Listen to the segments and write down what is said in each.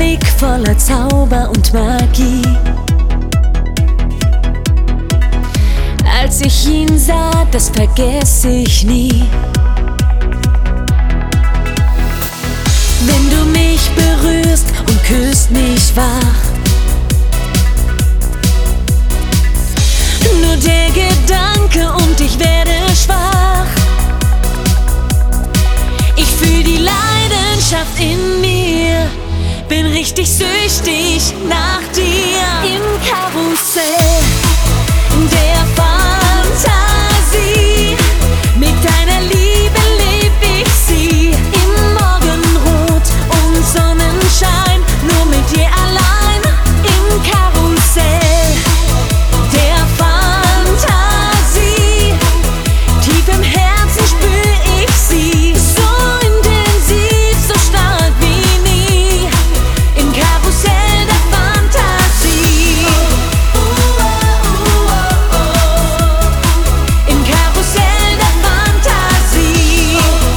Blick voller Zauber und Magie. Als ich ihn sah, das vergesse ich nie. Wenn du mich berührst und küsst mich wach, nur der Gedanke und ich werde schwach. Ich fühl die Leidenschaft in mir, bin richtig süchtig nach dir. Im Karussell der Fantasie, mit deiner Liebe leb ich sie. Im Morgenrot und Sonnenschein, nur mit dir allein. Im Karussell der Fantasie, tief im Herzen spür ich sie. So intensiv, so stark wie nie. Im Karussell der Fantasie. Im Karussell der Fantasie.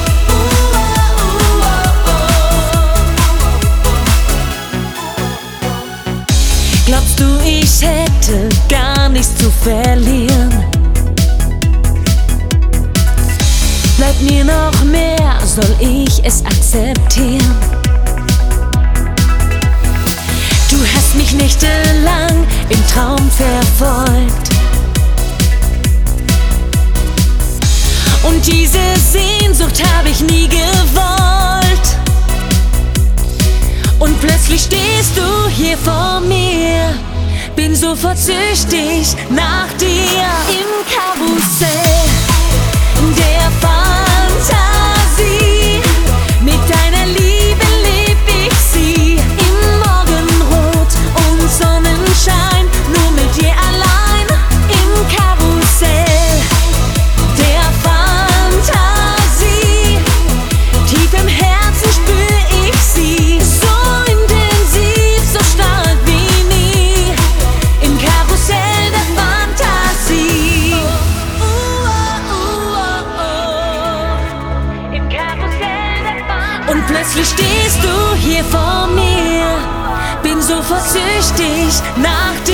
Glaubst du, ich hätte gar nichts zu verlieren? Bleibt mir noch mehr, soll ich es akzeptieren? Du hast mich nächtelang im Traum verfolgt, und diese Sehnsucht habe ich nie gewollt. Und plötzlich stehst du hier vor mir, bin sofort süchtig nach dir. Im Karussell der Fantasie, mit deiner Liebe leb ich sie. Im Morgenrot und Sonnenschein, nur mit dir allein. Im Karussell der Fantasie, tief im Herzen spür ich sie. So intensiv, so stark wie nie. Im Karussell der Fantasie. Im Karussell der Fantasie. Und plötzlich stehst du hier vor mir, bin sofort süchtig nach dir.